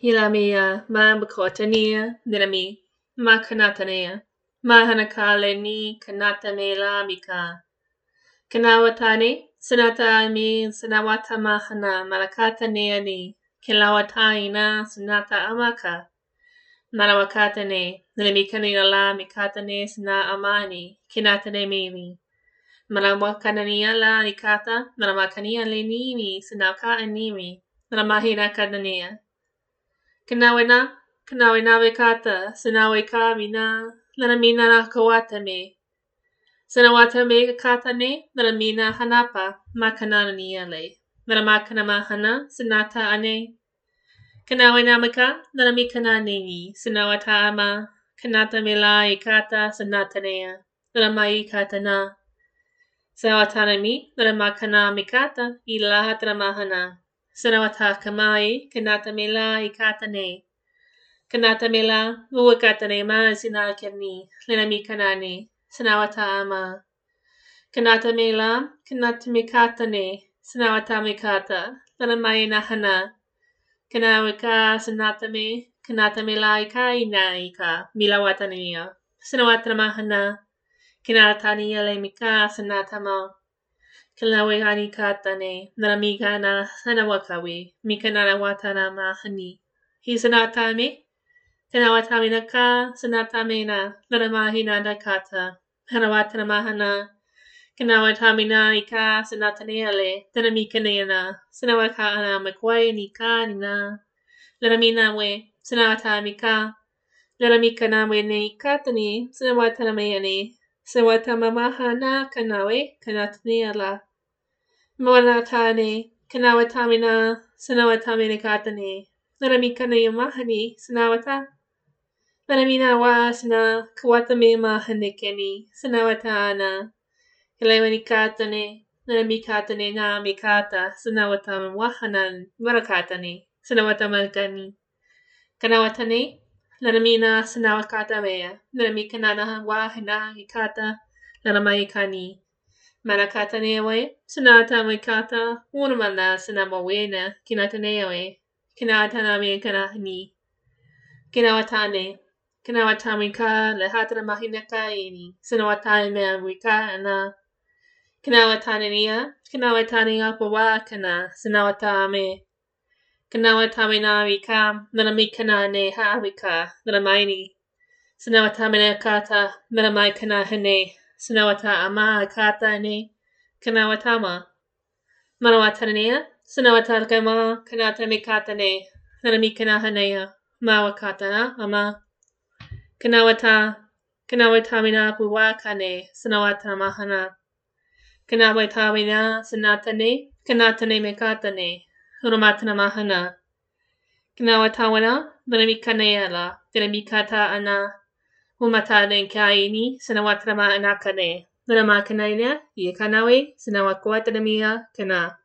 Hilamia, ma Bakotania, Dinami, ma Kanatanea, ma Hanakale ni Kanata me la Mika. Kanawatani, Sanata mi Sanawata mahana, Malakata neani, Kilawataina, Sanata amaka. Marawakata ne, Dinamikani la Mikata ne Sana amani, Kinatane mili. Marawakanania la Nikata, Maramakania lenini, Sanaka animi, Maramahina kadania. Kanawena vekata, Sanaweka mina, Lanamina na kawatame. Sanawatame katane, Lanamina hanapa, Makananiale. Naramakana hana, Sanata ane. Kanawenamaka, Lanamikanani, Sanawata ama, Kanata mela ikata, Sanatanea, Lanamai katana. Sawatanami, Naramakana mikata, Ilahatramahana. Sanawata kamai, Kanata mela ikatane. Kanata mela, Uwakatane ma sinakani, Linami kanani, Sanawata ama. Kanata mela, Kanata mikatane, Sanawata mikata, Lanamai nahana. Kanawika sanatame, Kanata mela ikaina ika, Milawatania. Sanawata mahana. Kinatania le mika sanatama. Kalawehani katane, Naramigana sanawakawi, Mikanana watana mahani. Hisanatame, Kanawataminaka, Sanatamena, Naramahina dakata, Hanawatana mahana, Kanawatamina ika, Sanatanele, Tanamikanena, Sanawakana makwai nika nina, Laramina we, Sanatamika, Laramikana we ne katani, Sanawatanamayane, Sawatamamahana kanawe, Kanataniala. Mawanatane, Kanawatamina, Sanawatamina katane, Naramikana yamahani, Sanawata. Naramina wa sana, Kawatame mahanikeni, Sanawatana. Kalewani katane, Naramikatane na mikata, Sanawatama wahanan, Marakatane, Sanawatamakani. Kanawatane, Naramina Sanawakatamea, Naramikanana wahana ikata, Naramaikani. Manakatanewe, Sanata Mikata, Unamana Sanamawena, Kinatanewe, Kinatanami Kanahani, Kinawatane, Kinawatamika, Lahatra Mahinakaini, Sanawatame Wika, and Kinawatanania, Kinawatania Pawakana, Sanawatame, Kinawatamina Wika, Nanamikana ne Havika, Nanamaini, Sanawatamina Kata, Nanamaikana Hane. Sanawata ama kata ne kanawatama. Manawatania, Sanawatakama, Kanatamikatane, Nanamikanahania, Mawakatana, ama Kanawatamina Puwakane, Sanawatamahana, Kanawatamina, Sanatane, Kanatane Mikatane, Hurumatanamahana, Kanawatawana, Nanamikaneala, Dinamikata ana. Humatane kaini, Sanawatrama anakane. Nanamakanaina, Yakanawe, Sanawakwatania, Kana.